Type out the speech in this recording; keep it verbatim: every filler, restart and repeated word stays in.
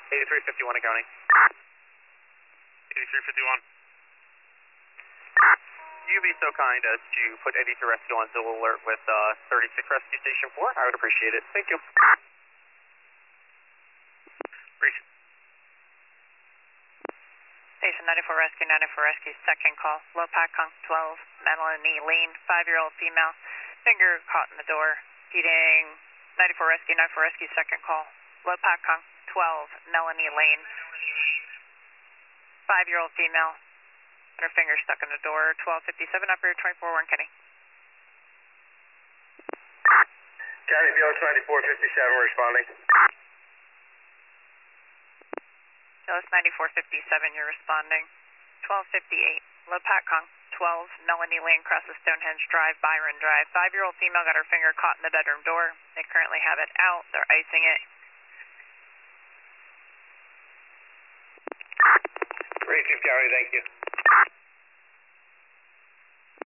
eighty-three fifty-one accounting. eighty-three fifty-one. You be so kind as to put eighty-three Rescue on Zulu Alert with uh, thirty-six Rescue Station four. I would appreciate it. Thank you. Appreciate it. Station ninety-four Rescue, ninety-four Rescue, second call. Low Pack Kong twelve, Melanie Lean, five-year-old female, finger caught in the door. Feeding ninety-four Rescue, ninety-four Rescue, second call. Low Pack Kong twelve, Melanie Lane, five-year-old female, and her finger stuck in the door. twelve fifty-seven, operator twenty-four, Warren County. County Field ninety-four fifty-seven responding. Phyllis ninety-four fifty-seven, you're responding. twelve fifty-eight, Low Pack Kong twelve, Melanie Lane, crosses Stonehenge Drive, Byron Drive. Five-year-old female got her finger caught in the bedroom door. They currently have it out. They're icing it. Three Chief County, thank you.